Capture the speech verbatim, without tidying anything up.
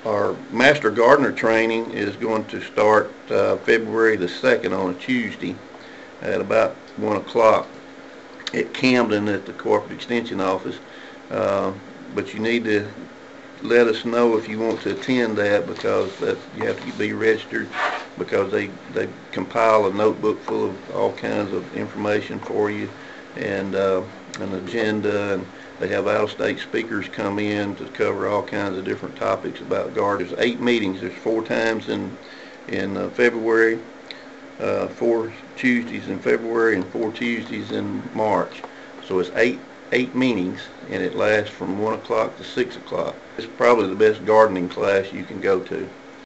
Our Master Gardener training is going to start uh, February the second on a Tuesday at about one o'clock at Camden at the Corporate Extension Office. Uh, but you need to let us know if you want to attend that, because that, you have to be registered, because they, they compile a notebook full of all kinds of information for you, and uh, an agenda, and they have out-of-state speakers come in to cover all kinds of different topics about garden. There's eight meetings. There's four times in in uh, February, uh, four Tuesdays in February, and four Tuesdays in March. So it's eight eight meetings, and it lasts from one o'clock to six o'clock. It's probably the best gardening class you can go to.